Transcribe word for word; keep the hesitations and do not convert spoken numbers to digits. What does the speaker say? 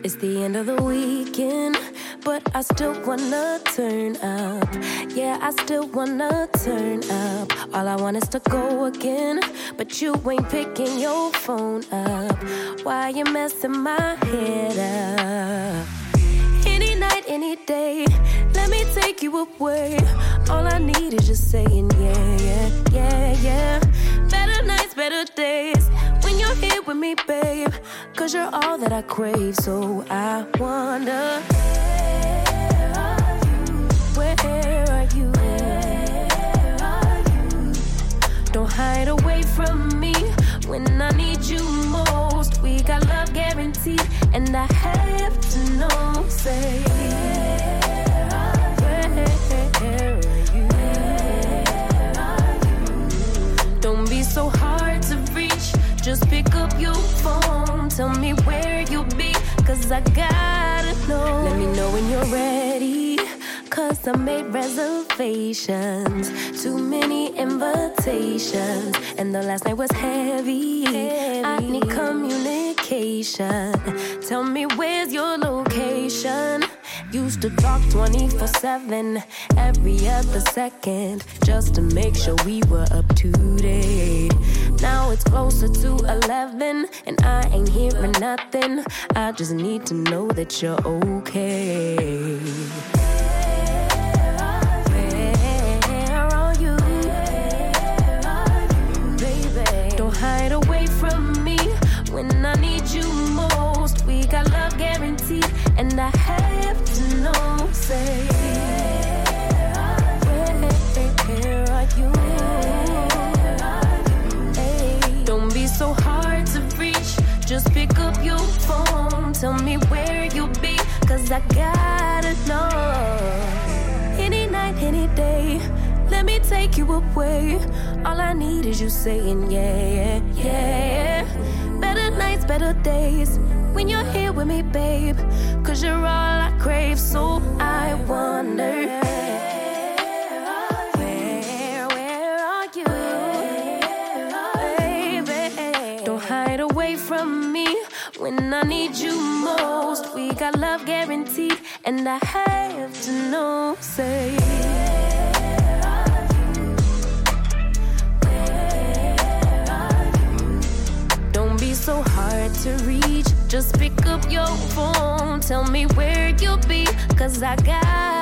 It's the end of the weekend, but I still wanna turn up. Yeah, I still wanna turn up. All I want is to go again, but you ain't picking your phone up. Why you messing my head up? Any night, any day, let me take you away. All I need is just saying yeah, yeah, yeah, yeah. Better nights, better days, when you're here with me, babe. Cause you're all that I crave, so I wonder, where are you? Where are you? Don't hide away from me when I need you most. We got love guaranteed, and I have to know, say, where are you? Don't be so hard to reach, just pick up your phone. Tell me where you'll be, cause I gotta know. Let me know when you're ready, cause I made reservations. Too many invitations, and the last night was heavy, heavy. I need communication. Tell me where's your location. Used to talk twenty-four seven, every other second, just to make sure we were up to date. Now it's closer to eleven, and I ain't hearing nothing. I just need to know that you're okay. Where are you? Baby, don't hide away from me when I need you most. We got love guaranteed, and I have to know, say, where are you? Hey, don't be so hard to reach, just pick up your phone. Tell me where you'll be, cause I gotta know. Any night, any day, let me take you away. All I need is you saying yeah, yeah, yeah. Better nights, better days, when you're here with me, babe. Cause you're all I crave, so I wonder, where, where are you? Baby, don't hide away from me when I need you most. We got love guaranteed, and I have to know, say, so hard to reach, just pick up your phone. Tell me where you'll be, cause I got